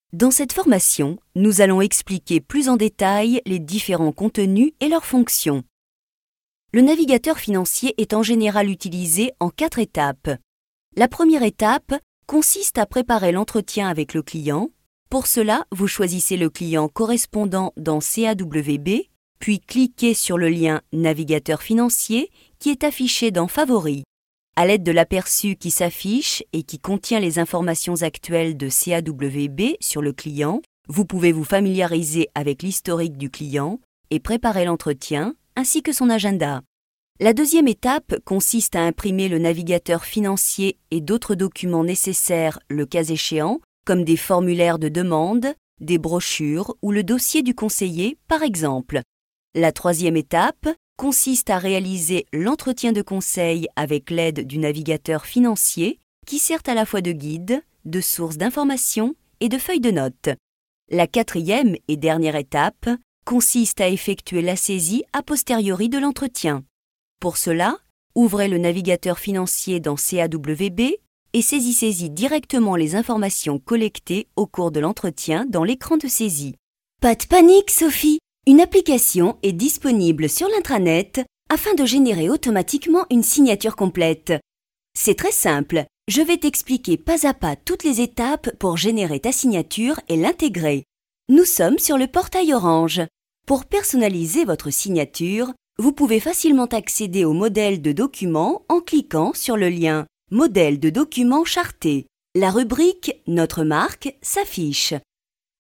Dans cette formation, nous allons expliquer plus en détail les différents contenus et leurs fonctions. Le navigateur financier est en général utilisé en 4 étapes. La première étape consiste à préparer l'entretien avec le client. Pour cela, vous choisissez le client correspondant dans CAWB, puis cliquez sur le lien « Navigateur financier » qui est affiché dans « Favoris ». À l'aide de l'aperçu qui s'affiche et qui contient les informations actuelles de CAWB sur le client, vous pouvez vous familiariser avec l'historique du client et préparer l'entretien ainsi que son agenda. La deuxième étape consiste à imprimer le navigateur financier et d'autres documents nécessaires le cas échéant, comme des formulaires de demande, des brochures ou le dossier du conseiller, par exemple. La troisième étape consiste à réaliser l'entretien de conseil avec l'aide du navigateur financier qui sert à la fois de guide, de source d'information et de feuille de notes. La quatrième et dernière étape consiste à effectuer la saisie a posteriori de l'entretien. Pour cela, ouvrez le navigateur financier dans CAWB et saisissez-y directement les informations collectées au cours de l'entretien dans l'écran de saisie. Pas de panique, Sophie! Une application est disponible sur l'intranet afin de générer automatiquement une signature complète. C'est très simple, je vais t'expliquer pas à pas toutes les étapes pour générer ta signature et l'intégrer. Nous sommes sur le portail Orange. Pour personnaliser votre signature, vous pouvez facilement accéder au modèle de document en cliquant sur le lien « Modèle de document charté ». La rubrique « Notre marque » s'affiche.